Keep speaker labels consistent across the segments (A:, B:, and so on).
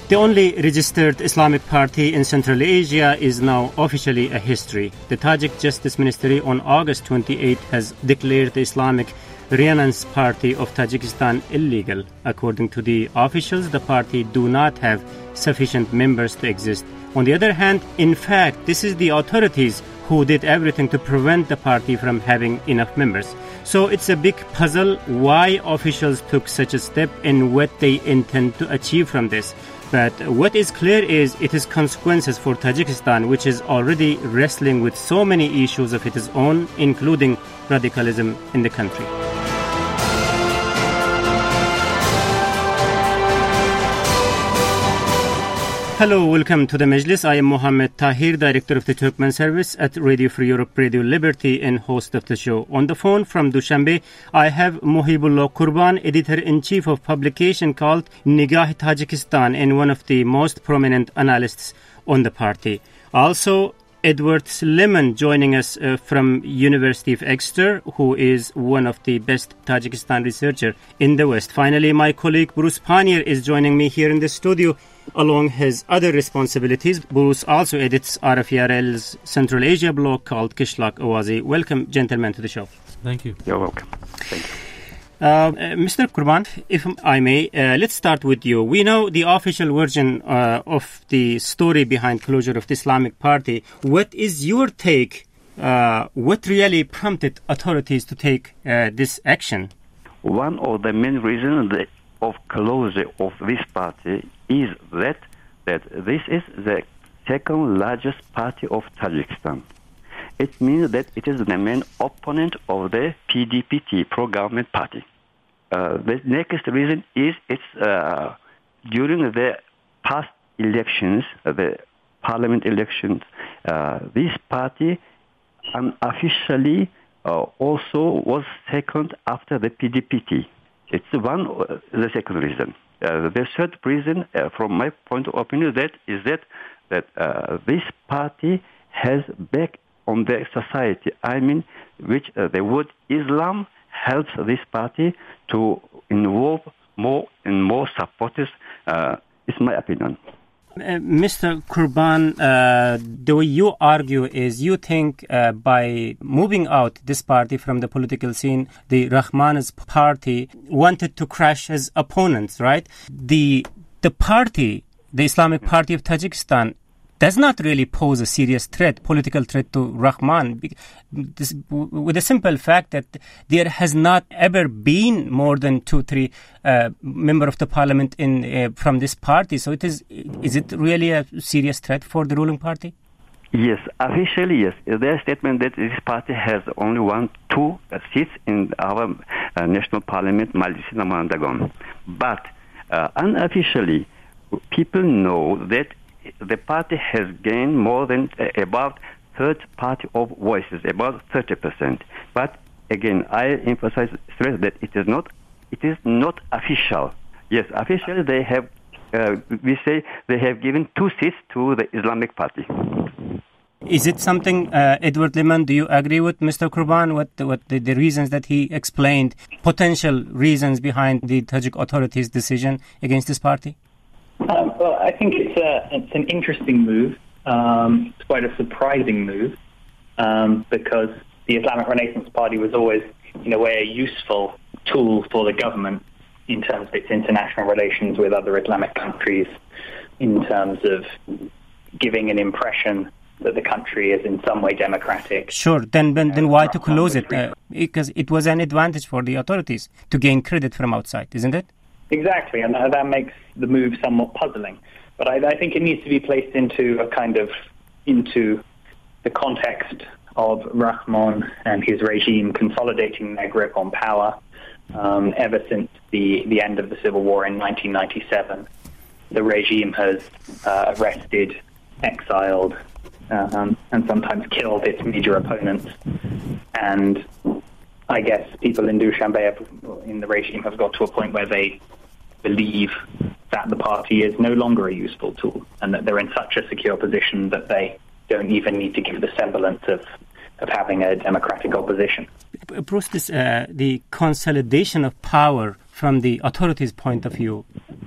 A: The only registered Islamic party in Central Asia is now officially a history. The Tajik Justice Ministry on August 28 has declared the Islamic Renaissance Party of Tajikistan illegal. According to the officials, the party do not have sufficient members to exist. On the other hand, in fact, this is the authorities who did everything to prevent the party from having enough members. So it's a big puzzle why officials took such a step and what they intend to achieve from this. But what is clear is it is consequences for Tajikistan, which is already wrestling with so many issues of its own, including radicalism in the country. Hello, welcome to the Majlis. I am Mohammed Tahir, Director of the Turkmen Service at Radio Free Europe, Radio Liberty, and host of the show. On the phone from Dushanbe, I have Mohibullah Kurban, Editor-in-Chief of publication called Nigah Tajikistan, and one of the most prominent analysts on the party. Also, Edward Slimani joining us from University of Exeter, who is one of the best Tajikistan researcher in the West. Finally, my colleague Bruce Pannier is joining me here in the studio along his other responsibilities. Bruce also edits RFERL's Central Asia blog called Kishlak Awazi. Welcome, gentlemen, to the show.
B: Thank you.
C: You're welcome. Thank you.
A: Mr. Kurban, if I may, let's start with you. We know the official version of the story behind closure of the Islamic Party. What is your take? What really prompted authorities to take this action?
C: One of the main reasons of closure of this party is that this is the second largest party of Tajikistan. It means that it is the main opponent of the PDPT, pro-government party. The next reason is it's during the past elections, the parliament elections, this party unofficially also was second after the PDPT. It's the second reason. The third reason, from my point of opinion, is that this party has back on the society. I mean, which the word Islam helps this party to involve more and more supporters. It's my opinion.
A: Mr. Kurban, the way you argue is you think by moving out this party from the political scene, the Rahman's party wanted to crush his opponents, right? The party, the Islamic Party of Tajikistan, does not really pose a serious threat, political threat to Rahman, with the simple fact that there has not ever been more than 2-3 members of the parliament from this party. So is it really a serious threat for the ruling party?
C: Yes, officially, yes. There's a statement that this party has only 1-2 seats in our national parliament, Majlis Namandagon. But unofficially, people know that the party has gained more than about third party of voices, about 30%. But again, I emphasize stress that it is not official. Yes, officially they have. We say they have given 2 seats to the Islamic Party.
A: Is it something, Edward Slimani, do you agree with Mr. Kurban, what the reasons that he explained, potential reasons behind the Tajik authorities' decision against this party?
D: Well, I think it's an interesting move. It's quite a surprising move because the Islamic Renaissance Party was always, in a way, a useful tool for the government in terms of its international relations with other Islamic countries, in terms of giving an impression that the country is in some way democratic.
A: Sure, then why to close it? Because it was an advantage for the authorities to gain credit from outside, isn't it?
D: Exactly, and that makes the move somewhat puzzling. But I think it needs to be placed into the context of Rahman and his regime consolidating their grip on power ever since the end of the civil war in 1997. The regime has arrested, exiled, and sometimes killed its major opponents. And I guess people in Dushanbe, in the regime, have got to a point where they believe that the party is no longer a useful tool and that they're in such a secure position that they don't even need to give the semblance of having a democratic opposition.
A: Bruce, the consolidation of power from the authorities' point of view,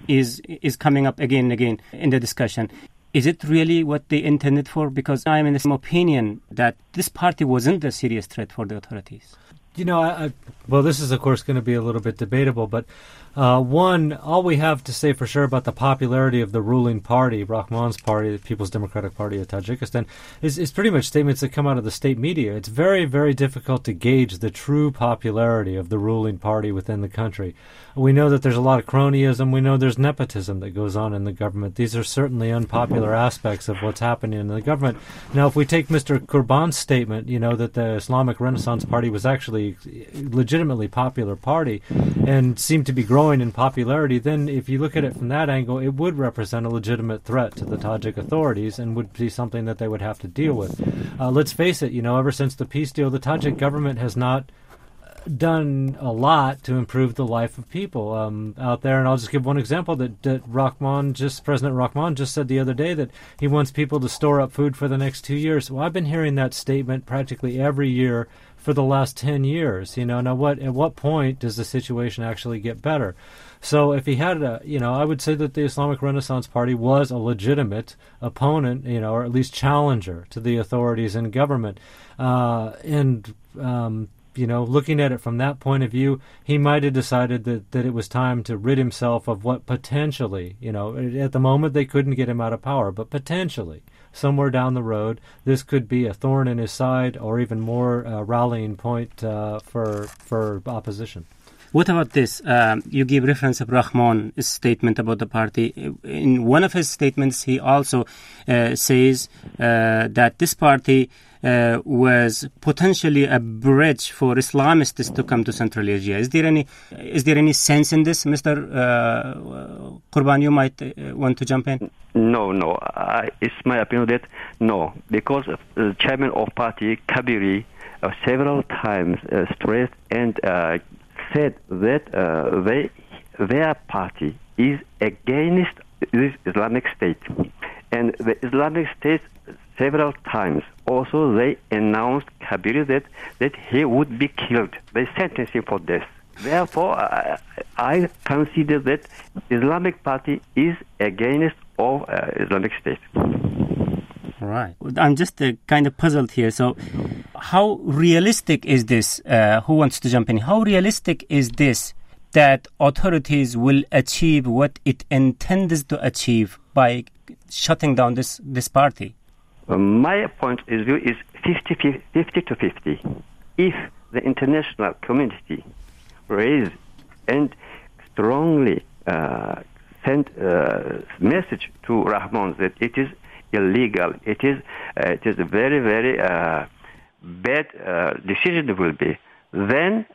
A: is coming up again and again in the discussion. Is it really what they intended for? Because I am in the same opinion that this party wasn't a serious threat for the authorities.
B: You know, well, this is, of course, going to be a little bit debatable, but one, all we have to say for sure about the popularity of the ruling party, Rahmon's party, the People's Democratic Party of Tajikistan, is pretty much statements that come out of the state media. It's very, very difficult to gauge the true popularity of the ruling party within the country. We know that there's a lot of cronyism. We know there's nepotism that goes on in the government. These are certainly unpopular aspects of what's happening in the government. Now, if we take Mr. Qurban's statement, you know, that the Islamic Renaissance Party was actually legitimately popular party and seemed to be growing in popularity, then if you look at it from that angle, it would represent a legitimate threat to the Tajik authorities and would be something that they would have to deal with. Let's face it, you know, ever since the peace deal, the Tajik government has not done a lot to improve the life of people out there. And I'll just give one example that President Rahmon just said the other day that he wants people to store up food for the next 2 years. Well, I've been hearing that statement practically every year for the last 10 years. You know, now at what point does the situation actually get better? So if he had I would say that the Islamic Renaissance Party was a legitimate opponent, you know, or at least challenger to the authorities and government. You know, looking at it from that point of view, he might have decided that it was time to rid himself of what potentially, you know, at the moment they couldn't get him out of power, but potentially somewhere down the road, this could be a thorn in his side or even more rallying point for opposition.
A: What about this? You give reference of Rahmon's statement about the party. In one of his statements, he also says that this party was potentially a bridge for Islamists to come to Central Asia. Is there any sense in this, Mr. Qurban? You might want to jump in.
C: No. It's my opinion that no, because the chairman of party Kabiri several times stressed and said that their party is against this Islamic State, and the Islamic State several times also they announced Kabiri that he would be killed. They sentenced him for death. Therefore, I consider that Islamic Party is against of Islamic State.
A: Right. I'm just kind of puzzled here. So how realistic is this? Who wants to jump in? How realistic is this that authorities will achieve what it intends to achieve by shutting down this party?
C: My point of view is 50 to 50. If the international community raise and strongly send a message to Rahmon that it is illegal, it is a very, very bad decision will be, then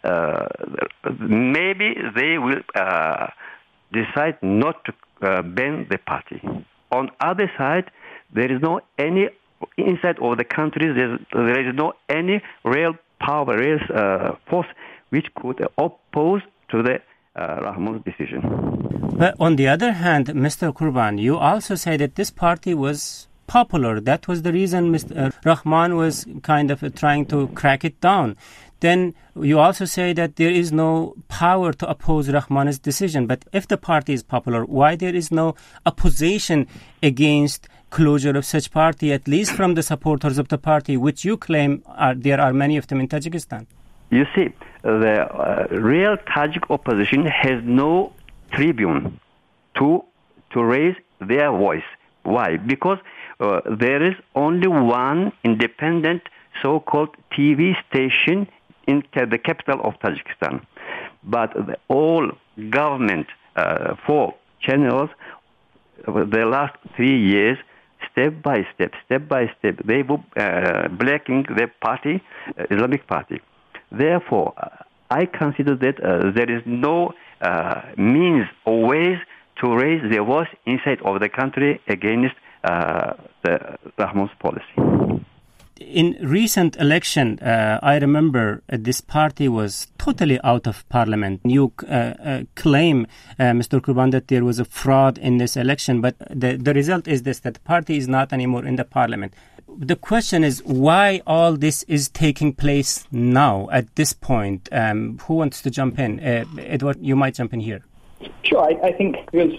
C: maybe they will decide not to ban the party. On other side, there is no any inside of the country. There is no any real power, real force which could oppose to the Rahmon's decision.
A: But on the other hand, Mr. Qurban, you also say that this party was popular. That was the reason Mr. Rahmon was kind of trying to crack it down. Then you also say that there is no power to oppose Rahmon's decision. But if the party is popular, why there is no opposition against closure of such party, at least from the supporters of the party, which you claim there are many of them in Tajikistan?
C: You see, the real Tajik opposition has no tribune to raise their voice. Why? Because there is only one independent so-called TV station in the capital of Tajikistan. But all government for channels, the last 3 years, step by step, they were blacking the party, Islamic Party. Therefore, I consider that there is no means or ways to raise their voice inside of the country against the Rahmon's policy.
A: In recent election, I remember this party was totally out of parliament. You claim, Mr. Qurban, that there was a fraud in this election, but the result is this, that the party is not anymore in the parliament. The question is why all this is taking place now, at this point. Who wants to jump in? Edward, you might jump in here.
D: Sure. I think because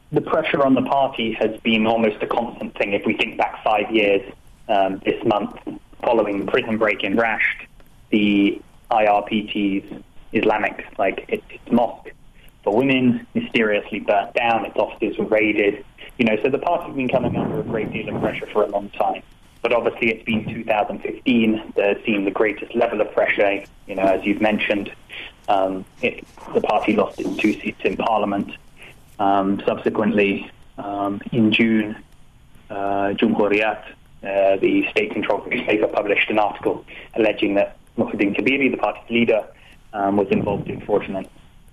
D: the pressure on the party has been almost a constant thing. If we think back 5 years, this month, following the prison break in Rasht, the IRPT's Islamic, its mosque for women, mysteriously burnt down, its offices were raided. So the party's been coming under a great deal of pressure for a long time. But obviously it's been 2015 that has seen the greatest level of pressure. As you've mentioned, the party lost its 2 seats in Parliament. Subsequently, in June, Jumhuriyat, the state-controlled newspaper, published an article alleging that Muhyiddin Kabiri, the party's leader, was involved in fraudulent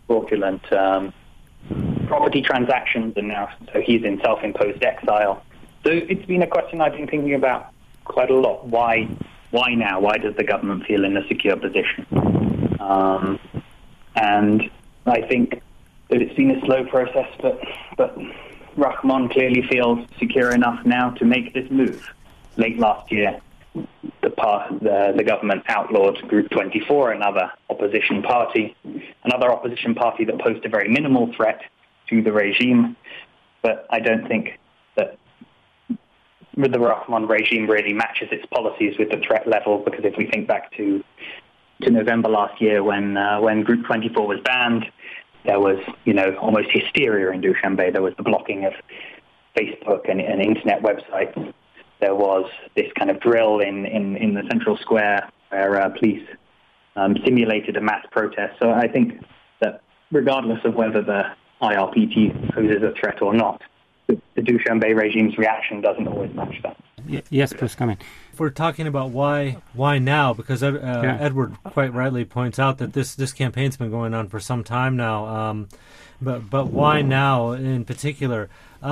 D: property transactions, and now so he's in self-imposed exile. So it's been a question I've been thinking about quite a lot. Why now? Why does the government feel in a secure position? And I think that it's been a slow process, but Rahmon clearly feels secure enough now to make this move. Late last year, the government outlawed Group 24, another opposition party that posed a very minimal threat to the regime. But I don't think that the Rahmon regime really matches its policies with the threat level, because if we think back to November last year when Group 24 was banned, there was almost hysteria in Dushanbe. There was the blocking of Facebook and internet websites. There was this kind of drill in the central square where police simulated a mass protest. So I think that regardless of whether the IRPT poses a threat or not, the Dushanbe regime's reaction doesn't always match that.
A: Yes, please come in.
B: If we're talking about why now, because Edward quite rightly points out that this campaign's been going on for some time now, but why now in particular?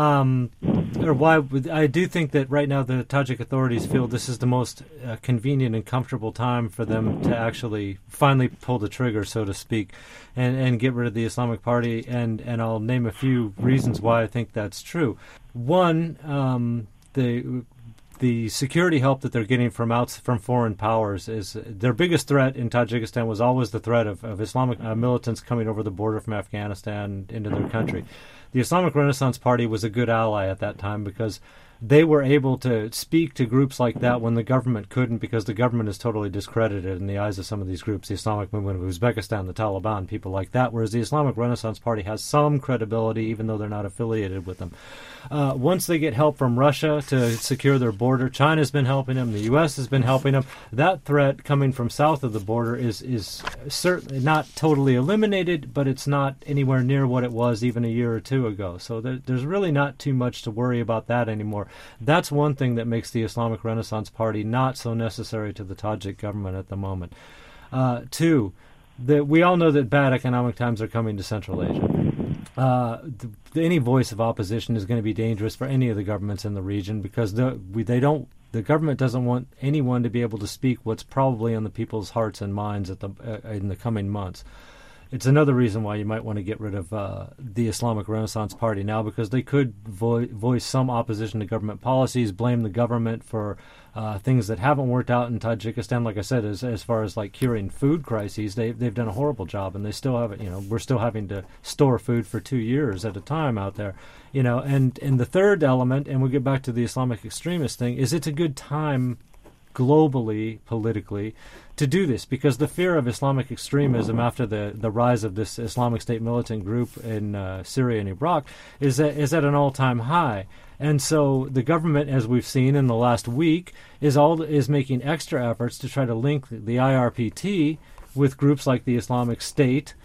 B: Or why? I do think that right now the Tajik authorities feel this is the most convenient and comfortable time for them to actually finally pull the trigger, so to speak, and get rid of the Islamic Party. And I'll name a few reasons why I think that's true. One, the security help that they're getting from foreign powers is their biggest threat in Tajikistan was always the threat of Islamic militants coming over the border from Afghanistan into their country. The Islamic Renaissance Party was a good ally at that time because they were able to speak to groups like that when the government couldn't, because the government is totally discredited in the eyes of some of these groups, the Islamic Movement of Uzbekistan, the Taliban, people like that, whereas the Islamic Renaissance Party has some credibility even though they're not affiliated with them. Once they get help from Russia to secure their border, China's been helping them, the U.S. has been helping them. That threat coming from south of the border is certainly not totally eliminated, but it's not anywhere near what it was even a year or two ago. So there's really not too much to worry about that anymore. That's one thing that makes the Islamic Renaissance Party not so necessary to the Tajik government at the moment. Two, we all know that bad economic times are coming to Central Asia. Any voice of opposition is going to be dangerous for any of the governments in the region, because the government doesn't want anyone to be able to speak what's probably on the people's hearts and minds in the coming months. It's another reason why you might want to get rid of the Islamic Renaissance Party now, because they could voice some opposition to government policies, blame the government for things that haven't worked out in Tajikistan. Like I said, as far as curing food crises, they've done a horrible job, and they still haven't. We're still having to store food for 2 years at a time out there. And the third element, and we'll get back to the Islamic extremist thing, is it's a good time globally, politically, to do this, because the fear of Islamic extremism after the rise of this Islamic State militant group in Syria and Iraq is at an all-time high. And so the government, as we've seen in the last week, is making extra efforts to try to link the IRPT with groups like the Islamic State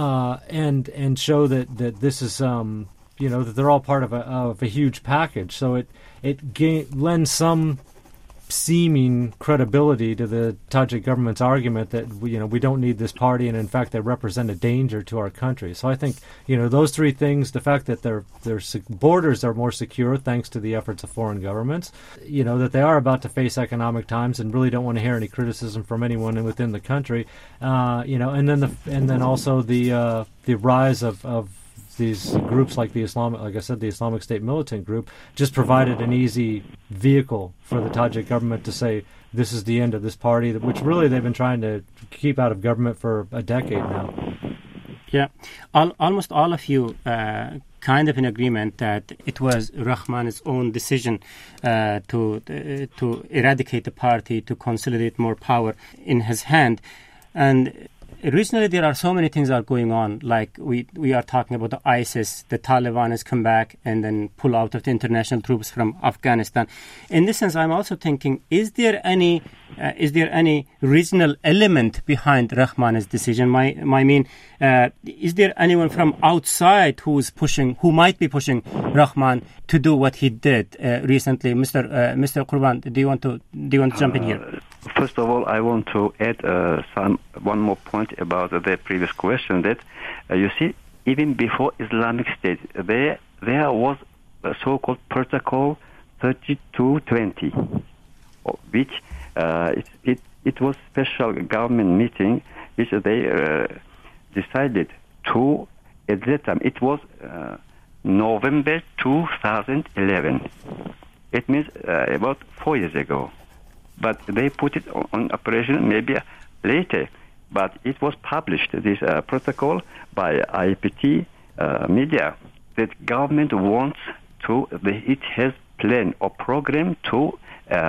B: and show that this is that they're all part of a huge package. So it lends some seeming credibility to the Tajik government's argument that we don't need this party, and in fact they represent a danger to our country. So I think those three things: the fact that their borders are more secure thanks to the efforts of foreign governments, that they are about to face economic times and really don't want to hear any criticism from anyone within the country, and then also the rise of these groups like the Islamic State militant group just provided an easy vehicle for the Tajik government to say this is the end of this party, which really they've been trying to keep out of government for a decade now.
A: Yeah, almost all of you kind of in agreement that it was Rahman's own decision to eradicate the party, to consolidate more power in his hand. And regionally, there are so many things that are going on. Like we are talking about the ISIS, the Taliban has come back and then pull out of the international troops from Afghanistan. In this sense, I'm also thinking: is there any regional element behind Rahman's decision? Is there anyone from outside who might be pushing Rahman to do what he did recently? Mr. Qurban, do you want to jump in here?
C: First of all, I want to add one more point about the previous question. That you see, even before Islamic State, there was a so-called Protocol 3220, which it was special government meeting which they decided to. At that time, it was November 2011. It means about 4 years ago. But they put it on operation maybe later. But it was published, this protocol, by IPT media, that government wants to, it has plan or program to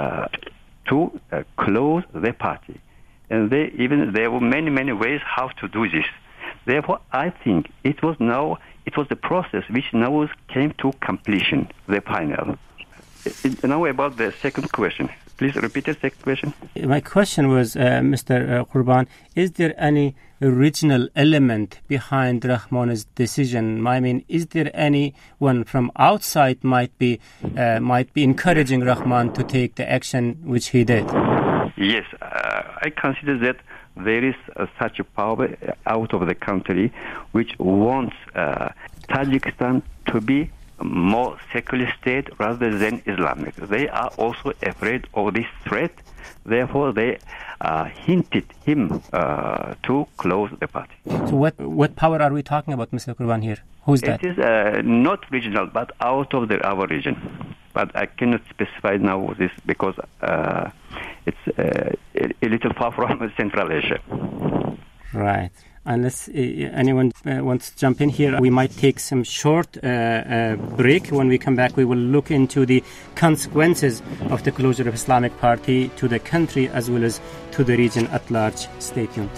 C: close the party. And there were many ways how to do this. Therefore, I think it was the process which now came to completion, the final. Now about the second question. Please repeat the second question.
A: My question was, Mr. Qurban, is there any regional element behind Rahman's decision? I mean, is there anyone from outside might be encouraging Rahman to take the action which he did?
C: Yes, I consider that there is such a power out of the country which wants Tajikistan to be more secular state rather than Islamic. They are also afraid of this threat. Therefore, they hinted him to close the party.
A: So what power are we talking about, Mr. Qurban, here? Who's that?
C: It is not regional, but out of our region. But I cannot specify now this because it's a little far from Central Asia.
A: Right. Unless anyone wants to jump in here, we might take some short break. When we come back, we will look into the consequences of the closure of Islamic Party to the country as well as to the region at large. Stay tuned.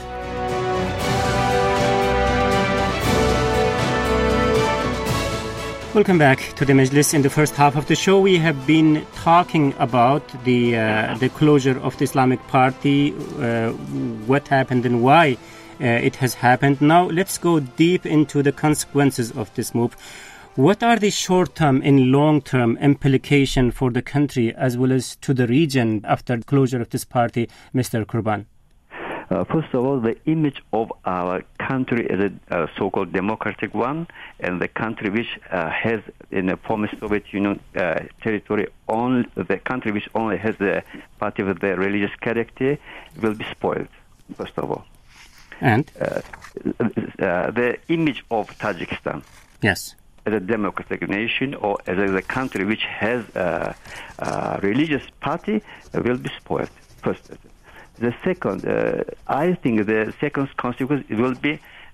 A: Welcome back to the Majlis. In the first half of the show, we have been talking about the closure of the Islamic Party, what happened and why it has happened. Now, let's go deep into the consequences of this move. What are the short-term and long-term implications for the country as well as to the region after the closure of this party, Mr. Qurban?
C: First of all, the image of our country as a so-called democratic one, and the country which has in the former Soviet Union territory, the country which only has the party with the religious character, will be spoiled, first of all.
A: And?
C: The image of Tajikistan.
A: Yes.
C: As a democratic nation or as a country which has a religious party will be spoiled, first. The second, I think the second consequence will be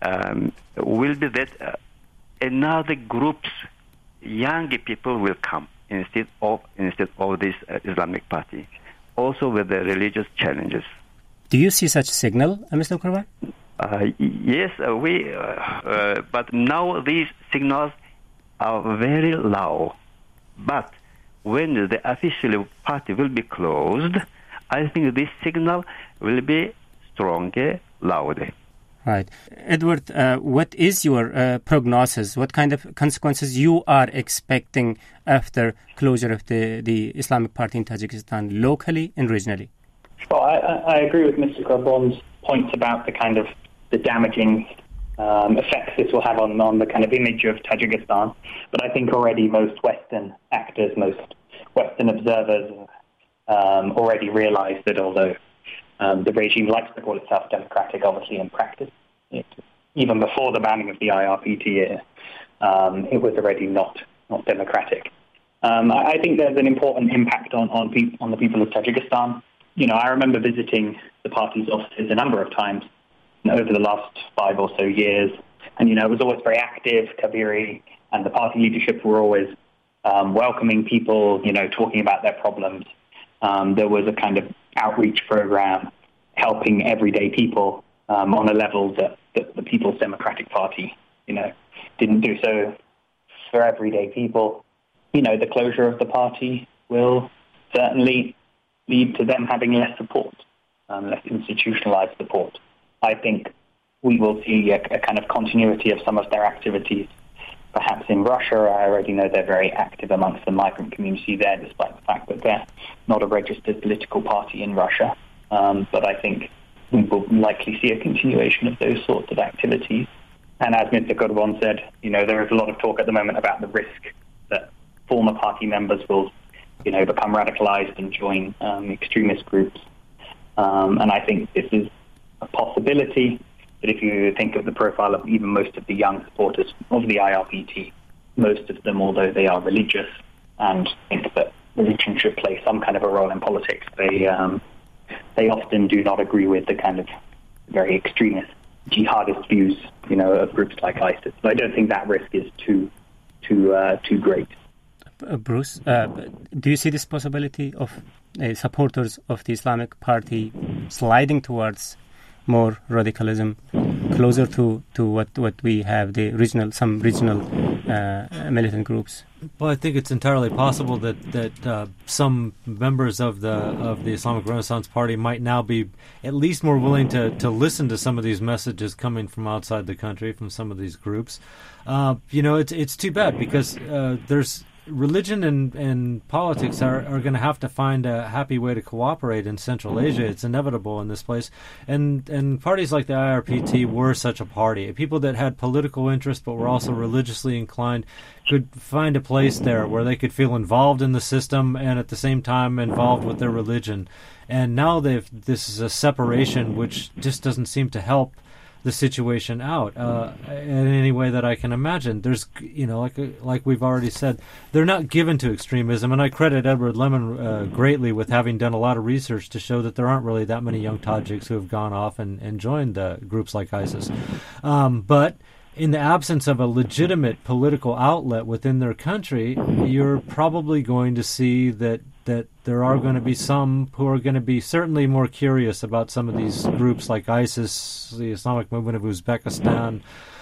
C: that another groups, young people will come instead of this Islamic party, also with the religious challenges.
A: Do you see such a signal, Mr. Qurban?
C: Yes, but now these signals are very low. But when the official party will be closed, I think this signal will be stronger, louder.
A: Right. Edward, what is your prognosis? What kind of consequences you are expecting after closure of the Islamic Party in Tajikistan, locally and regionally?
D: Well, I agree with Mr. Qurban's points about the damaging effects this will have on the kind of image of Tajikistan. But I think already most Western actors, most Western observers already realize that although the regime likes to call itself democratic, obviously in practice, even before the banning of the IRPT, it was already not democratic. I think there's an important impact on the people of Tajikistan. I remember visiting the party's offices a number of times over the last 5 or so years, and it was always very active. Kabiri and the party leadership were always welcoming people, talking about their problems. There was a kind of outreach program helping everyday people on a level that the People's Democratic Party, didn't do. So for everyday people, the closure of the party will certainly lead to them having less support, less institutionalized support. I think we will see a kind of continuity of some of their activities. Perhaps in Russia, I already know they're very active amongst the migrant community there, despite the fact that they're not a registered political party in Russia. But I think we will likely see a continuation of those sorts of activities. And as Mr. Kurban said, there is a lot of talk at the moment about the risk that former party members will, become radicalized and join extremist groups. And I think this is a possibility. But if you think of the profile of even most of the young supporters of the IRPT, most of them, although they are religious and think that religion should play some kind of a role in politics, they often do not agree with the kind of very extremist jihadist views, of groups like ISIS. So I don't think that risk is too great.
A: Bruce, do you see this possibility of supporters of the Islamic Party sliding towards more radicalism, closer to what we have, some regional militant groups?
B: Well, I think it's entirely possible that some members of the Islamic Renaissance Party might now be at least more willing to listen to some of these messages coming from outside the country, from some of these groups. It's too bad because there's religion and politics are going to have to find a happy way to cooperate in Central Asia. It's inevitable in this place. And parties like the IRPT were such a party. People that had political interest but were also religiously inclined could find a place there where they could feel involved in the system and at the same time involved with their religion. And now this is a separation which just doesn't seem to help the situation out in any way that I can imagine. There's, like we've already said, they're not given to extremism, and I credit Edward Lemon greatly with having done a lot of research to show that there aren't really that many young Tajiks who have gone off and joined groups like ISIS. But in the absence of a legitimate political outlet within their country, you're probably going to see that there are going to be some who are going to be certainly more curious about some of these groups like ISIS, the Islamic Movement of Uzbekistan.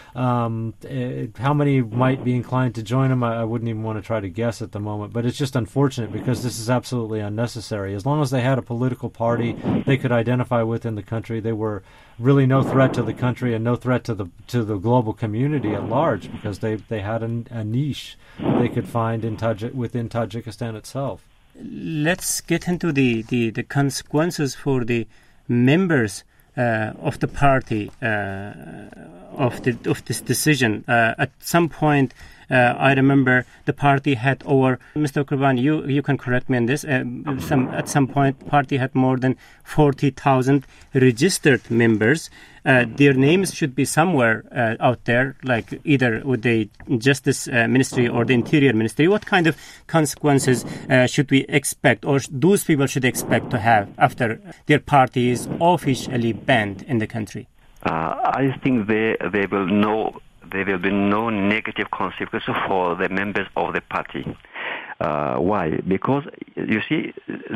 B: How many might be inclined to join them, I wouldn't even want to try to guess at the moment. But it's just unfortunate because this is absolutely unnecessary. As long as they had a political party they could identify with in the country, they were really no threat to the country and no threat to the global community at large because they had a niche they could find within Tajikistan itself.
A: Let's get into the consequences for the members of the party of this decision. At some point, I remember the party had over, Mr. Kurban, you can correct me on this, at some point party had more than 40,000 registered members. Their names should be somewhere out there, like either with the Justice Ministry or the Interior Ministry. What kind of consequences should we expect, or those people should expect to have after their party is officially banned in the country?
C: I think there will be no negative consequences for the members of the party. Why? Because you see,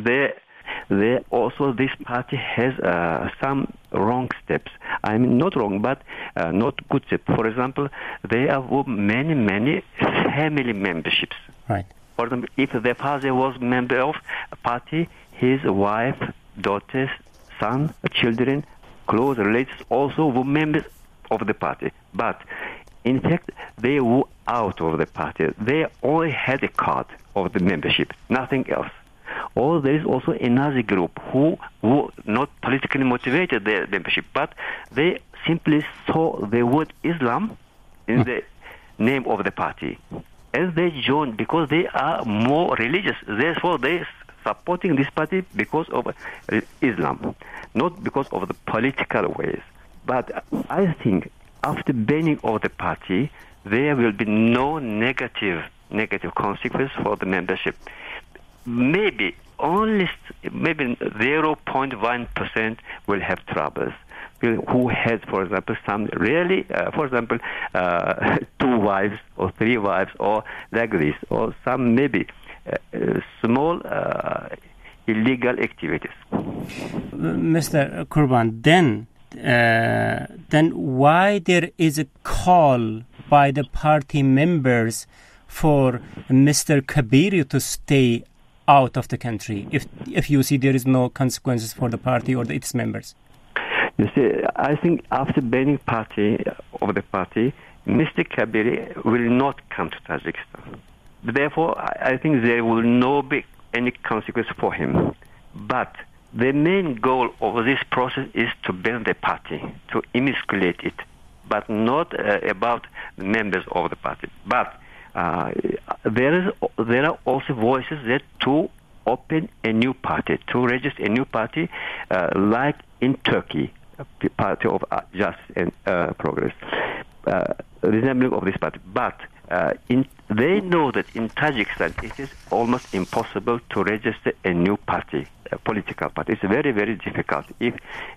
C: also this party has some wrong steps. I mean, not wrong, but not good steps. For example, there are many family memberships.
A: Right.
C: For example, if the father was member of a party, his wife, daughters, son, children, close relatives also were members of the party. But in fact, they were out of the party. They only had a card of the membership, nothing else. Or there is also another group who not politically motivated their membership, but they simply saw the word Islam in the name of the party. And they joined because they are more religious. Therefore, they supporting this party because of Islam, not because of the political ways. But I think after banning of the party, there will be no negative consequence for the membership. Maybe 0.1% will have troubles. Who has, for example, some really, for example, 2 wives or 3 wives or like this, or some maybe small illegal activities.
A: Mr. Kurban, then why there is a call by the party members for Mr. Kabiri to stay out of the country if you see there is no consequences for the party or its members?
C: You see, I think after banning of the party, Mr. Kabiri will not come to Tajikistan. Therefore, I think there will not be any consequence for him. But the main goal of this process is to ban the party, to emasculate it, but not about the members of the party. But there are also voices that to open a new party, to register a new party, like in Turkey, Party of Justice and Progress, resembling of this party. But they know that in Tajikistan it is almost impossible to register a new party, a political party. It's very, very difficult if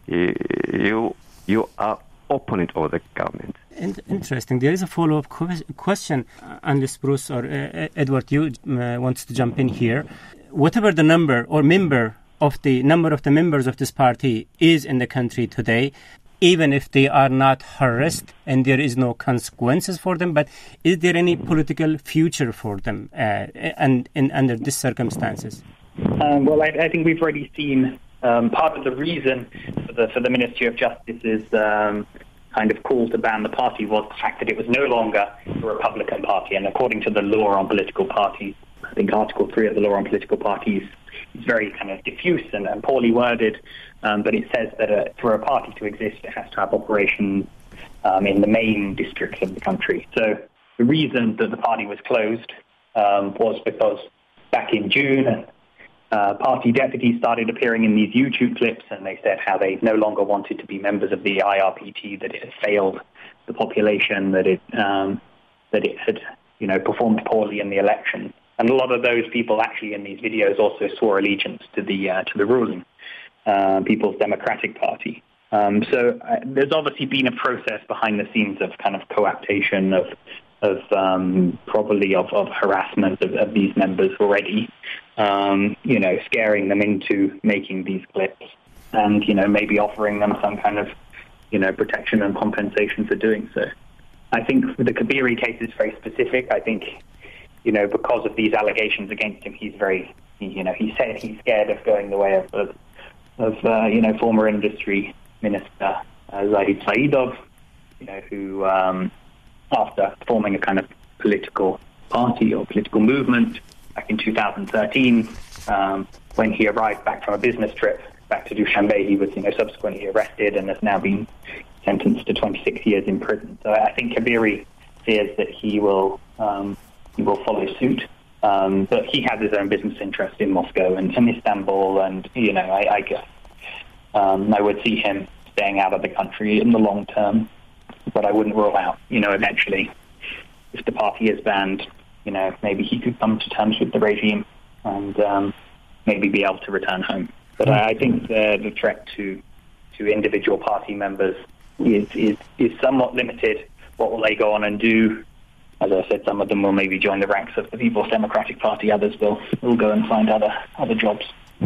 C: you are opponent of the government.
A: Interesting. There is a follow-up question, unless Bruce or Edward, you wants to jump in here. Whatever the number of the members of this party is in the country today, even if they are not harassed and there is no consequences for them, but is there any political future for them under these circumstances?
D: Well, I think we've already seen part of the reason for the Ministry of Justice's kind of call to ban the party was the fact that it was no longer a Republican party. And according to the law on political parties, I think Article 3 of the law on political parties is very kind of diffuse and poorly worded, but it says that for a party to exist, it has to have operations in the main districts of the country. So the reason that the party was closed was because back in June, party deputies started appearing in these YouTube clips, and they said how they no longer wanted to be members of the IRPT, that it had failed the population, that it had performed poorly in the election. And a lot of those people actually in these videos also swore allegiance to the ruling People's Democratic Party. So there's obviously been a process behind the scenes of kind of coaptation of harassment of these members already, scaring them into making these clips and, maybe offering them some kind of, protection and compensation for doing so. I think the Kabiri case is very specific. I think, because of these allegations against him, he's very, he said he's scared of going the way of former industry minister Zahid Saidov, who, after forming a kind of political party or political movement back in 2013, when he arrived back from a business trip back to Dushanbe, he was, subsequently arrested and has now been sentenced to 26 years in prison. So I think Kabiri fears that he will follow suit. But he has his own business interest in Moscow and Istanbul, and I guess I would see him staying out of the country in the long term. But I wouldn't rule out, eventually, if the party is banned, maybe he could come to terms with the regime and maybe be able to return home. But I think the threat to individual party members is somewhat limited. What will they go on and do? As I said, some of them will maybe join the ranks of the People's Democratic Party. Others will go and find other jobs.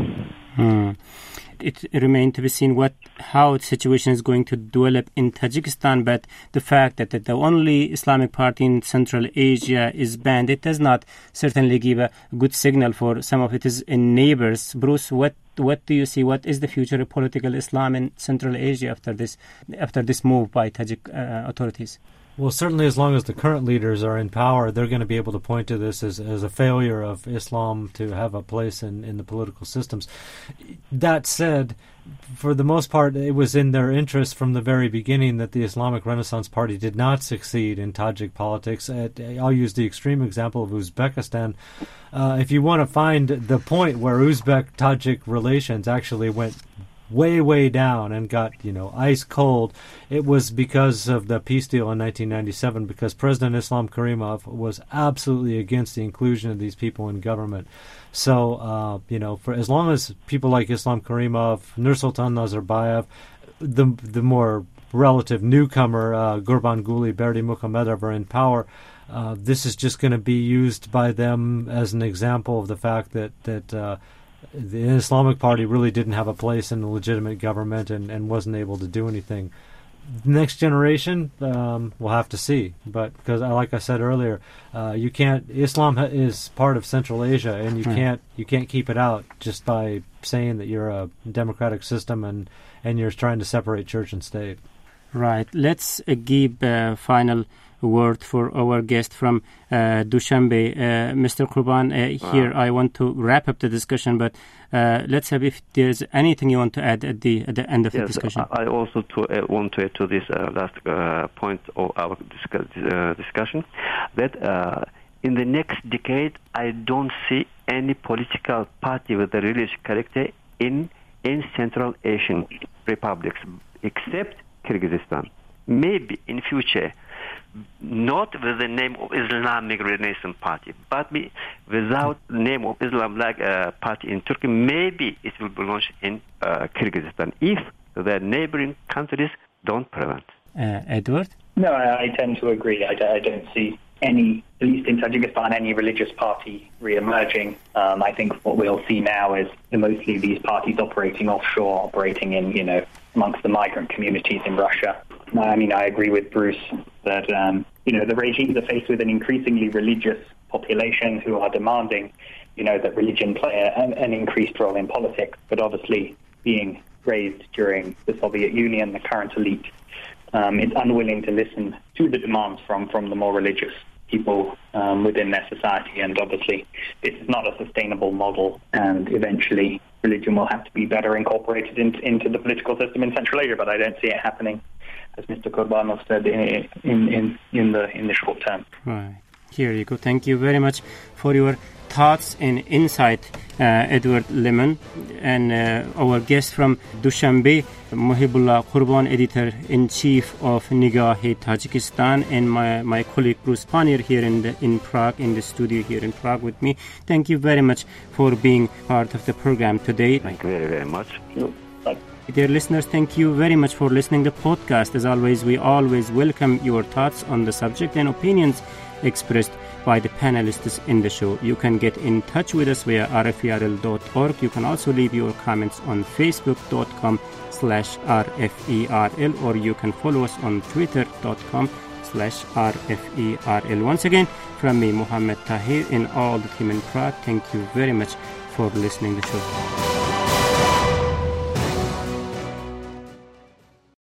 A: It remains to be seen how the situation is going to develop in Tajikistan, but the fact that the only Islamic party in Central Asia is banned, it does not certainly give a good signal for some of its neighbors. Bruce, what do you see? What is the future of political Islam in Central Asia after this move by Tajik authorities?
B: Well, certainly as long as the current leaders are in power, they're going to be able to point to this as a failure of Islam to have a place in the political systems. That said, for the most part, it was in their interest from the very beginning that the Islamic Renaissance Party did not succeed in Tajik politics. I'll use the extreme example of Uzbekistan. If you want to find the point where Uzbek-Tajik relations actually went way down and got, ice cold, it was because of the peace deal in 1997, because President Islam Karimov was absolutely against the inclusion of these people in government. So, for as long as people like Islam Karimov, Nursultan Nazarbayev, the more relative newcomer, Gurbanguly Berdimuhamedov, are in power, this is just going to be used by them as an example of the fact that the Islamic Party really didn't have a place in the legitimate government and wasn't able to do anything. Next generation, we'll have to see. But because, like I said earlier, you can't. Islam is part of Central Asia, and you can't keep it out just by saying that you're a democratic system and you're trying to separate church and state.
A: Right. Let's give a final word for our guest from Dushanbe. Mr. Qurban, here I want to wrap up the discussion, but let's have if there's anything you want to add at the end of the discussion.
C: I also want to add to this last point of our discussion that in the next decade, I don't see any political party with a religious character in Central Asian republics, except Kyrgyzstan. Maybe in future, not with the name of Islamic Renaissance Party, but without the name of Islam like party in Turkey, maybe it will be launched in Kyrgyzstan if the neighboring countries don't prevent.
A: Edward?
D: No, I tend to agree. I don't see any, at least in Tajikistan, any religious party re-emerging. I think what we'll see now is mostly these parties operating offshore, operating in, amongst the migrant communities in Russia. I mean, I agree with Bruce that, the regimes are faced with an increasingly religious population who are demanding, that religion play an increased role in politics, but obviously being raised during the Soviet Union, the current elite is unwilling to listen to the demands from the more religious people within their society, and obviously this is not a sustainable model, and eventually religion will have to be better incorporated into the political system in Central Asia, but I don't see it happening, as Mr. Kurbanov said, in the short term.
A: Right. Here you go. Thank you very much for your thoughts and insight, Edward Lemon, and our guest from Dushanbe, Mohibullah Qurban, editor-in-chief of Nigah-e Tajikistan, and my colleague Bruce Panir here in Prague, in the studio here in Prague with me. Thank you very much for being part of the program today.
C: Thank you very, very much.
A: Dear listeners, thank you very much for listening to the podcast. As always, we always welcome your thoughts on the subject and opinions expressed by the panelists in the show. You can get in touch with us via rferl.org. You can also leave your comments on facebook.com/rferl, or you can follow us on twitter.com/rferl. Once again, from me, Mohammed Tahir, and all the team in Prague, thank you very much for listening to the show.